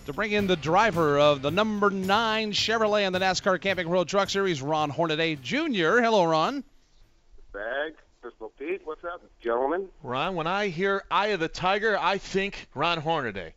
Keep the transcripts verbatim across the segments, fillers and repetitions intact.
to bring in the driver of the number nine Chevrolet in the NASCAR Camping World Truck Series, Ron Hornaday Junior Hello, Ron. Bag, Crystal Pete, what's up, gentlemen? Ron, when I hear Eye of the Tiger, I think Ron Hornaday.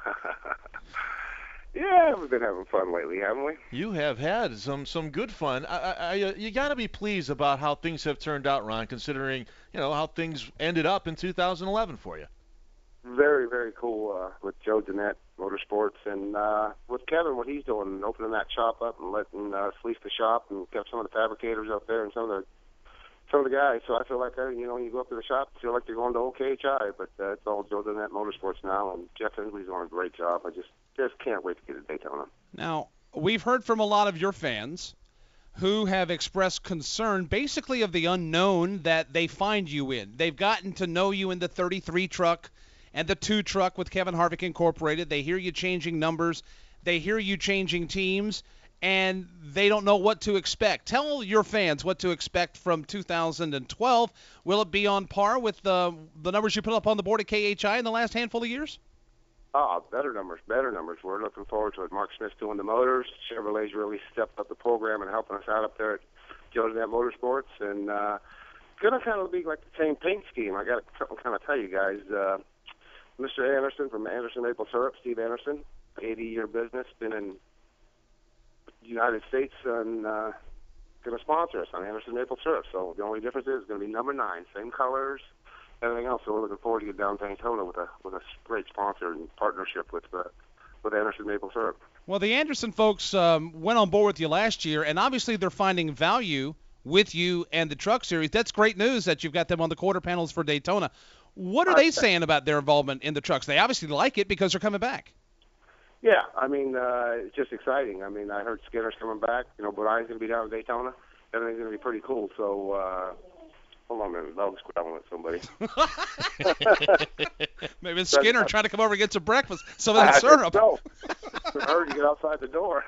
Yeah, we've been having fun lately, haven't we? You have had some some good fun. I, I, I, uh, you got to be pleased about how things have turned out, Ron, considering you know how things ended up in two thousand eleven for you. Very, very cool uh, with Joe Jeanette Motorsports and uh, with Kevin, what he's doing, opening that shop up and letting us lease the shop and kept some of the fabricators up there and some of the some of the guys. So I feel like, uh, you know, when you go up to the shop, you feel like you're going to O K H I, but uh, it's all Joe Jeanette Motorsports now, and Jeff Hensley's doing a great job. I just just can't wait to get to Daytona. Now, we've heard from a lot of your fans who have expressed concern basically of the unknown that they find you in. They've gotten to know you in the thirty-three truck and the two truck with Kevin Harvick Incorporated. They hear you changing numbers. They hear you changing teams, and they don't know what to expect. Tell your fans what to expect from two thousand twelve. Will it be on par with the, the numbers you put up on the board at K H I in the last handful of years? Oh, better numbers, better numbers. We're looking forward to it. Mark Smith's doing the motors. Chevrolet's really stepped up the program and helping us out up there at Joe Jeanette Motorsports. And uh, it's going to kind of be like the same paint scheme. I got to kind of tell you guys. Uh, Mister Anderson from Anderson Maple Syrup, Steve Anderson, eighty-year business, been in the United States and uh, going to sponsor us on Anderson Maple Syrup. So the only difference is it's going to be number nine, same colors, everything else. So we're looking forward to get down to Daytona with a with a great sponsor and partnership with uh, with Anderson Maple Syrup. Well, the Anderson folks um, went on board with you last year, and obviously they're finding value with you and the Truck Series. That's great news that you've got them on the quarter panels for Daytona. What are they saying about their involvement in the trucks? They obviously like it because they're coming back. Yeah, I mean, uh, it's just exciting. I mean, I heard Skinner's coming back. You know, Brian's going to be down in Daytona. Everything's going to be pretty cool. So, uh, hold on a minute. The dog's growling at somebody. Maybe it's Skinner trying to come over and get some breakfast. Some of that I syrup. No. I heard you get outside the door.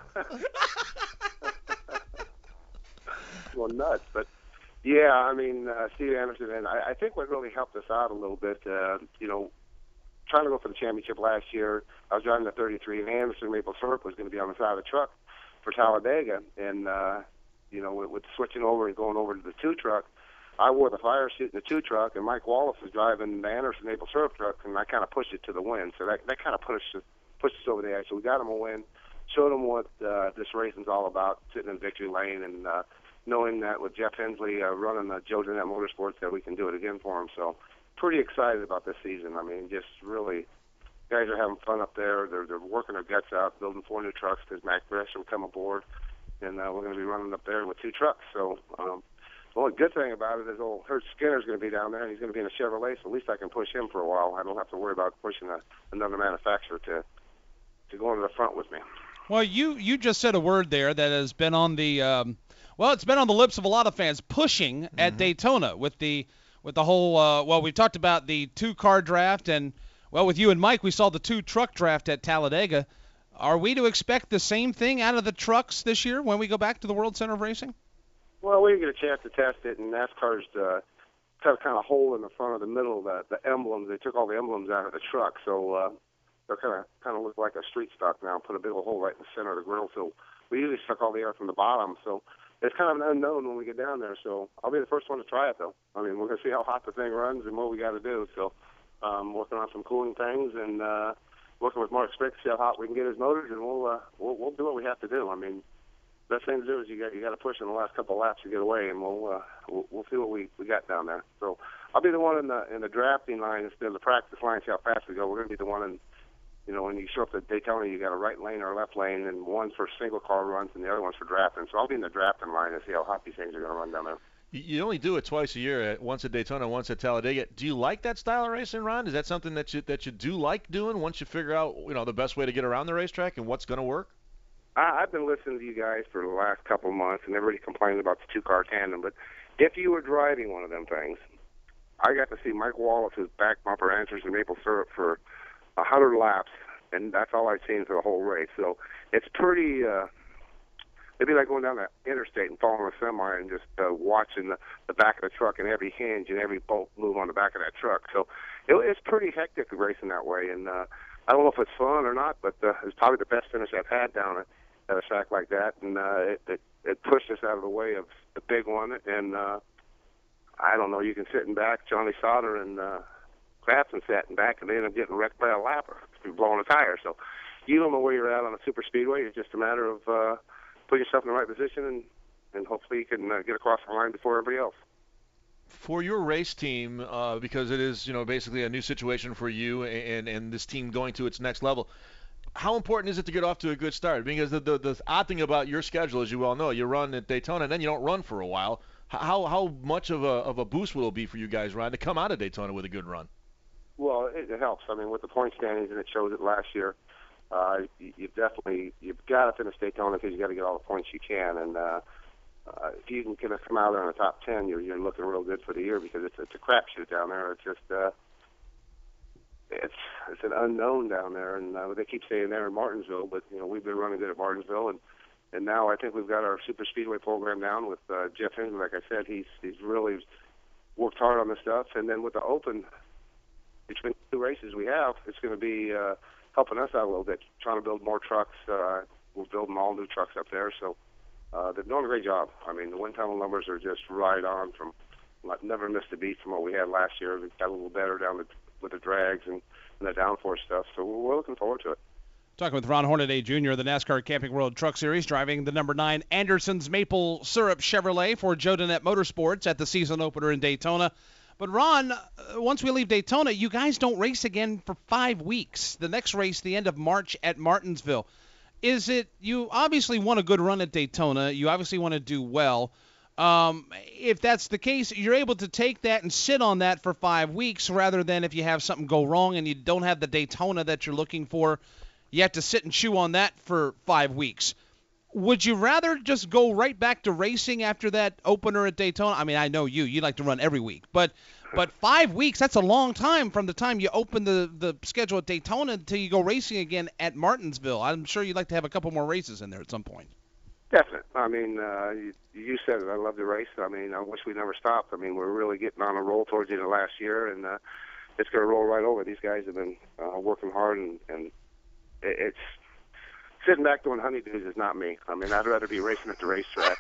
Going nuts. But, yeah, I mean, uh, Steve Anderson, and I, I think what really helped us out a little bit, uh, you know, trying to go for the championship last year, I was driving the thirty-three, and Anderson Maple Syrup was going to be on the side of the truck for Talladega. And, uh, you know, with, with switching over and going over to the two truck, I wore the fire suit in the two truck, and Mike Wallace was driving the Anderson Maple Syrup truck, and I kind of pushed it to the win. So that, that kind of pushed, pushed us over the edge. So we got him a win, showed him what uh, this racing's all about, sitting in victory lane, and uh, knowing that with Jeff Hensley uh, running the Joe Jeanette Motorsports that we can do it again for him. So pretty excited about this season. I mean, just really, guys are having fun up there. They're they're working their guts out, building four new trucks because Mac Gresham come aboard, and uh, we're going to be running up there with two trucks. So um, the only good thing about it is old Hurt Skinner's going to be down there, and he's going to be in a Chevrolet, so at least I can push him for a while. I don't have to worry about pushing a, another manufacturer to to go into the front with me. Well, you, you just said a word there that has been on the um, well, it's been on the lips of a lot of fans, pushing at mm-hmm. Daytona with the with the whole uh, well, we've talked about the two-car draft, and well, with you and Mike, we saw the two-truck draft at Talladega. Are we to expect the same thing out of the trucks this year when we go back to the World Center of Racing? Well, we didn't get a chance to test it, and NASCAR's uh, got a kind of hole in the front of the middle, the, the emblems. They took all the emblems out of the truck, so uh, they're kind of kind of look like a street stock now, put a big old hole right in the center of the grill. So we usually suck all the air from the bottom, so it's kind of an unknown when we get down there. So I'll be the first one to try it, though. I mean, we're going to see how hot the thing runs and what we got to do. So um, working on some cooling things and uh, working with Mark Spick to see how hot we can get his motors, and we'll, uh, we'll we'll do what we have to do. I mean, best thing to do is you got you got to push in the last couple of laps to get away, and we'll uh, we'll, we'll see what we, we got down there. So I'll be the one in the in the drafting line instead of the practice line. See how fast we go. We're going to be the one in, you know, when you show up at Daytona, you got a right lane or a left lane, and one's for single car runs and the other one's for drafting. So I'll be in the drafting line and see how hot these things are going to run down there. You only do it twice a year, once at Daytona, once at Talladega. Do you like that style of racing, Ron? Is that something that you that you do like doing once you figure out, you know, the best way to get around the racetrack and what's going to work? I, I've been listening to you guys for the last couple of months, and everybody complaining about the two-car tandem. But if you were driving one of them things, I got to see Mike Wallace's back bumper answers in maple syrup for a hundred laps, and that's all I've seen for the whole race. So it's pretty. Uh, it'd be like going down the interstate and following a semi and just uh, watching the, the back of the truck and every hinge and every bolt move on the back of that truck. So it, it's pretty hectic racing that way. And uh, I don't know if it's fun or not, but uh, it's probably the best finish I've had down at, at a track like that, and uh, it, it it pushed us out of the way of the big one. And uh, I don't know, you can sit in back, Johnny Sauter and uh, Crafton sat in back, and they ended up getting wrecked by a lapper blowing a tire. So you don't know where you're at on a super speedway. It's just a matter of uh, putting yourself in the right position, and and hopefully you can uh, get across the line before everybody else. For your race team, uh, because it is, you know, basically a new situation for you and, and this team going to its next level, how important is it to get off to a good start? Because the, the, the odd thing about your schedule, as you well know, you run at Daytona and then you don't run for a while. How how much of a of a boost will it be for you guys, Ryan, to come out of Daytona with a good run? Well, it, it helps. I mean, with the point standings, and it shows it last year, uh, you, you definitely, you've got to finish Daytona because you got to get all the points you can. And uh, uh, if you can kind of come out there in the top ten, you're, you're looking real good for the year because it's, it's a crapshoot down there. It's just, uh, it's it's an unknown down there, and uh, they keep saying they're in Martinsville, but you know we've been running good at Martinsville, and and now I think we've got our super speedway program down with uh, Jeff Hingley. Like I said, he's he's really worked hard on this stuff, and then with the Open, between the two races we have, it's going to be uh, helping us out a little bit, trying to build more trucks. Uh, we're building all new trucks up there, so uh, they're doing a great job. I mean, the wind tunnel numbers are just right on. From like, never missed a beat from what we had last year. We got a little better down the, with the drags and, and the downforce stuff, so we're, we're looking forward to it. Talking with Ron Hornaday Junior, the NASCAR Camping World Truck Series, driving the number nine Anderson's Maple Syrup Chevrolet for Joe Donette Motorsports at the season opener in Daytona. But Ron, uh, once we leave Daytona, you guys don't race again for five weeks. The next race, the end of March at Martinsville. Is it, you obviously want a good run at Daytona. You obviously want to do well. Um, if that's the case, you're able to take that and sit on that for five weeks rather than if you have something go wrong and you don't have the Daytona that you're looking for, you have to sit and chew on that for five weeks. Would you rather just go right back to racing after that opener at Daytona? I mean, I know you. You like to run every week. But but five weeks, that's a long time from the time you open the, the schedule at Daytona until you go racing again at Martinsville. I'm sure you'd like to have a couple more races in there at some point. Definitely. I mean, uh, you, you said it. I love the race. I mean, I wish we never stopped. I mean, we're really getting on a roll towards the end of last year, and uh, it's going to roll right over. These guys have been uh, working hard, and, and it's sitting back doing honeydews is not me. I mean, I'd rather be racing at the racetrack.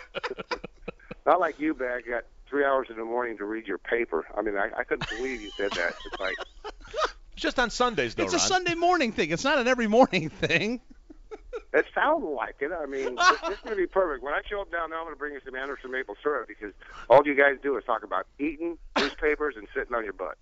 Not like you, Bag. Got three hours in the morning to read your paper. I mean, I, I couldn't believe you said that. It's like it's just on Sundays, though, It's Ron. a Sunday morning thing. It's not an every morning thing. it sounded like it. I mean, this, this is going to be perfect. When I show up down there, I'm going to bring you some Anderson maple syrup because all you guys do is talk about eating newspapers and sitting on your butt.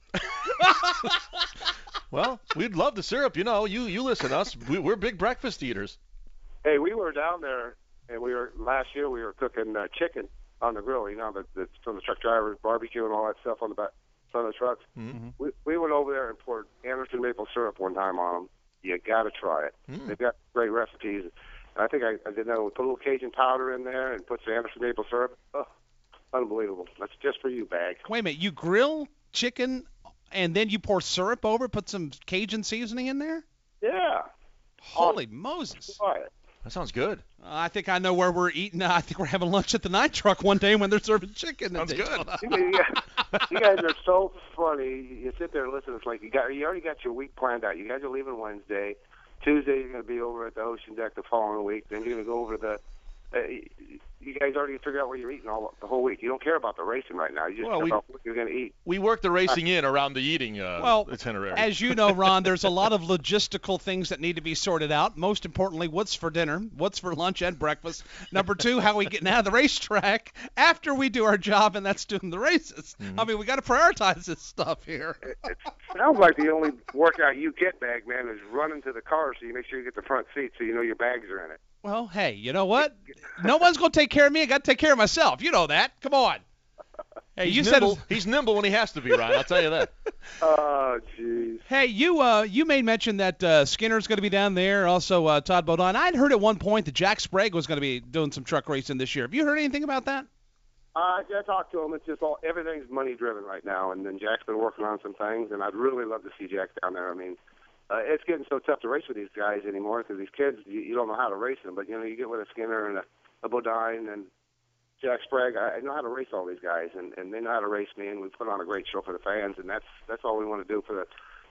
Well, we'd love the syrup. You know, you, you listen to us. We, we're big breakfast eaters. Hey, we were down there, and we were last year we were cooking uh, chicken on the grill. You know, the, the, from the truck drivers, barbecue and all that stuff on the back front of the trucks. Mm-hmm. We, we went over there and poured Anderson maple syrup one time on them. You got to try it. Mm. They've got great recipes. And I think I, I did know. We put a little Cajun powder in there and put some Anderson maple syrup. Oh, unbelievable. That's just for you, Bag. Wait a minute. You grill chicken and then you pour syrup over, put some Cajun seasoning in there? Yeah. Holy Moses. Try it. That sounds good. Uh, I think I know where we're eating. Uh, I think we're having lunch at the night truck one day when they're serving chicken. Sounds good. you, guys, you guys are so funny. You sit there and listen. It's like you got you already got your week planned out. You guys are leaving Wednesday. Tuesday you're going to be over at the Ocean Deck the following week. Then you're going to go over to the. Uh, you guys already figure out what you're eating all the whole week. You don't care about the racing right now. You just Well, care we- about what you're going to eat. We work the racing in around the eating uh, Well, itinerary. As you know, Ron, there's a lot of logistical things that need to be sorted out. Most importantly, what's for dinner, what's for lunch and breakfast. Number two, how we getting out of the racetrack after we do our job, and that's doing the races. Mm-hmm. I mean, we got to prioritize this stuff here. It, it sounds like the only workout you get, Bag Man, is running to the car so you make sure you get the front seat so you know your bags are in it. Well, hey, you know what? No one's going to take care of me. I got to take care of myself. You know that. Come on. Hey, he's you nimble. said. He's nimble when he has to be, Ryan. I'll tell you that. Oh, jeez. Hey, you uh, you made mention that uh, Skinner's going to be down there. Also, uh, Todd Bodine. I'd heard at one point that Jack Sprague was going to be doing some truck racing this year. Have you heard anything about that? Uh, I talked to him. It's just all everything's money driven right now, and then Jack's been working on some things, and I'd really love to see Jack down there. I mean, uh, it's getting so tough to race with these guys anymore because these kids, you, you don't know how to race them. But you know, you get with a Skinner and a, a Bodine and Jack Sprague. I, I know how to race all these guys, and, and they know how to race me, and we put on a great show for the fans, and that's that's all we want to do for the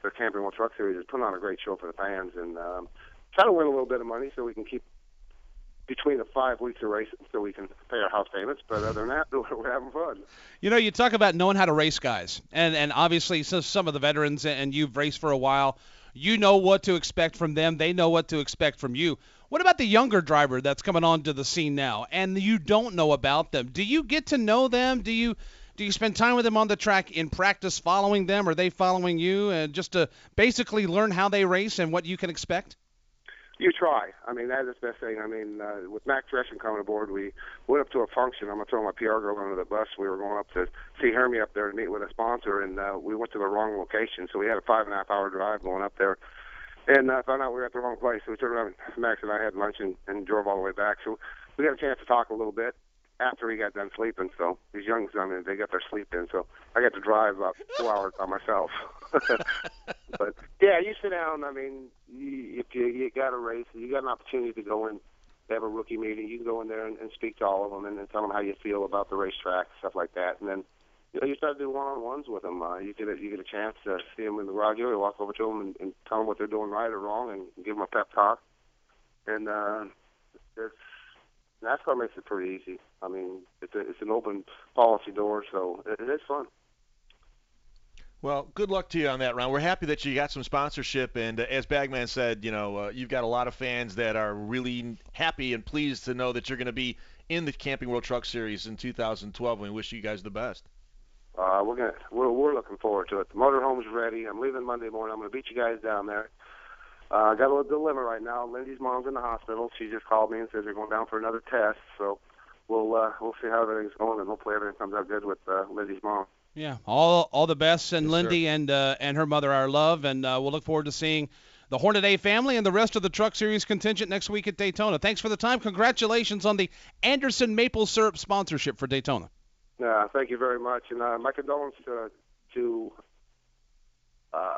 the Camping World Truck Series is putting on a great show for the fans, and um, try to win a little bit of money so we can keep between the five weeks of racing so we can pay our house payments. But other than that, we're having fun. You know, you talk about knowing how to race guys, and, and obviously so some of the veterans, and you've raced for a while, you know what to expect from them. They know what to expect from you. What about the younger driver that's coming onto the scene now, and you don't know about them? Do you get to know them? Do you do you spend time with them on the track in practice, following them? Are they following you, and just to basically learn how they race and what you can expect? You try. I mean, that is the best thing. I mean, uh, with Mac Dreschen coming aboard, we went up to a function. I'm going to throw my P R girl under the bus. We were going up to see Hermie up there to meet with a sponsor, and uh, we went to the wrong location. So we had a five and a half hour drive going up there, and uh, found out we were at the wrong place. So we turned around, and Max and I had lunch and, and drove all the way back. So we got a chance to talk a little bit after he got done sleeping. So these youngs, I mean, they got their sleep in. So I got to drive about two hours by myself. But yeah, you sit down. I mean, you, if you, you got a race, you got an opportunity to go in, they have a rookie meeting. You can go in there and, and speak to all of them and, and tell them how you feel about the racetrack, stuff like that. And then you know, you start to do one-on-ones with them. Uh, you get a, you get a chance to see them in the garage area, walk over to them and, and tell them what they're doing right or wrong, and give them a pep talk. And uh, it's NASCAR makes it pretty easy. I mean, it's a, it's an open policy door, so it, it is fun. Well, good luck to you on that, Ron. We're happy that you got some sponsorship, and uh, as Bagman said, you know, uh, you've got a lot of fans that are really happy and pleased to know that you're going to be in the Camping World Truck Series in two thousand twelve. And we wish you guys the best. Uh, we're gonna we're we're looking forward to it. The motorhome's ready. I'm leaving Monday morning. I'm gonna beat you guys down there. Uh, I got a little dilemma right now. Lindy's mom's in the hospital. She just called me and says they're going down for another test. So we'll uh, we'll see how everything's going, and hopefully everything comes out good with uh, Lindy's mom. Yeah, all all the best, and Yes, Lindy sir. and uh, and her mother, our love, and uh, we'll look forward to seeing the Hornaday family and the rest of the Truck Series contingent next week at Daytona. Thanks for the time. Congratulations on the Anderson Maple Syrup sponsorship for Daytona. Uh, thank you very much, and uh, my condolences to, to uh,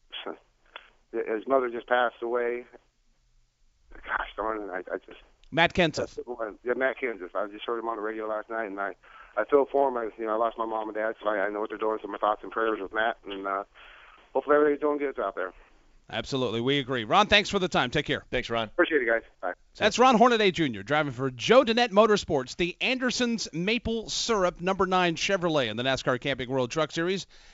his mother just passed away. Gosh darn it, I, I just Matt Kenseth. yeah, Matt Kenseth. I just heard him on the radio last night, and I, I feel for him. I, you know, I lost my mom and dad, so I, I know what they're doing. So my thoughts and prayers with Matt, and uh, hopefully everything's doing good out there. Absolutely, we agree. Ron, thanks for the time. Take care. Thanks, Ron. Appreciate it, guys. Bye. That's Ron Hornaday Junior driving for Joe Dennett Motorsports, the Anderson's Maple Syrup number nine Chevrolet in the NASCAR Camping World Truck Series.